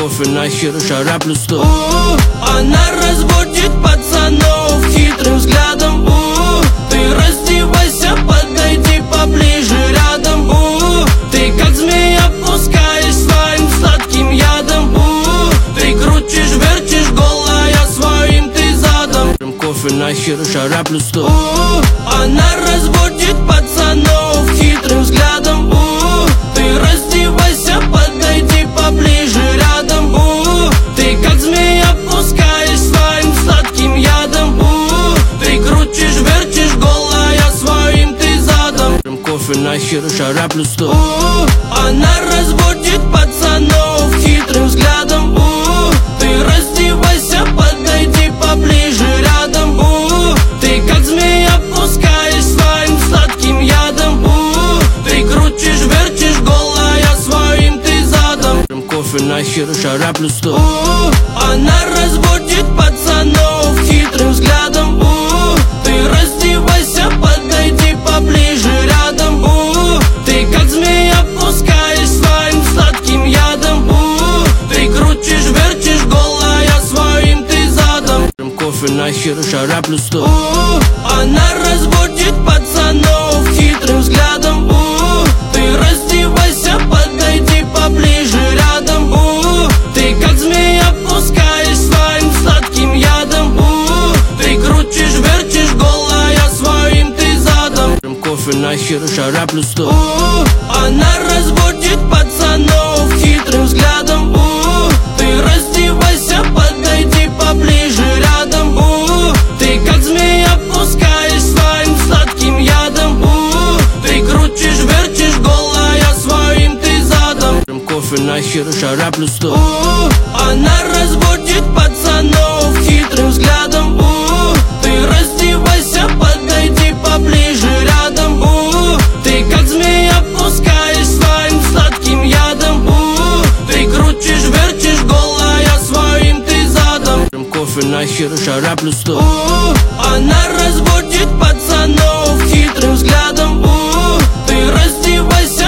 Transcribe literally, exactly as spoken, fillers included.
кофе нахер, жара плюс сто. Она разводит пацанов хитрым взглядом. У, ты раздевайся, подойди поближе рядом. У, ты как змея пускаешь своим сладким ядом. У, ты крутишь, вертишь голая своим ты задом. Кофе нахер, жара плюс сто. У, она разводит пацанов хитрым взглядом. У, ты раздевайся, подойди поближе рядом. У, ты как змея пускаешь своим сладким ядом. У, ты крутишь, вертишь голая своим ты задом. Кофе нахер, жара плюс сто. У, она разводит пацанов хитрым взглядом. У, ты раздевайся, подойди поближе рядом. У, ты как змея пускаешь своим сладким ядом. У, ты крутишь, вертишь голая своим ты задом. Кофе нахер, жара плюс сто. У, она разводит пацанов хитрым взглядом. У, ты раздевайся, подойди поближе рядом. У, ты как змея пускаешь своим сладким ядом. У, ты крутишь, вертишь голая своим ты задом. Кофе нахер, жара плюс сто. У, она разводит пацанов хитрым взглядом. У, ты раздевайся, подойди поближе рядом. У, ты как змея пускаешь своим сладким ядом. У, ты крутишь, вертишь голая своим ты задом. Кофе нахер, жара плюс сто. У, она разводит пацанов хитрым взглядом. У, ты раздевайся, подойди поближе рядом. У, ты как змея пускаешь своим сладким ядом. У, ты крутишь, вертишь голая своим ты задом. Кофе нахер, жара плюс сто. У, она разводит пацанов хитрым взглядом. У, ты раздевайся, подойди поближе рядом. У, ты как змея пускаешь своим сладким ядом. У, ты крутишь, вертишь голая своим ты задом. Кофе нахер, жара плюс сто. У, она разводит пацанов хитрым взглядом. У, ты раздевайся,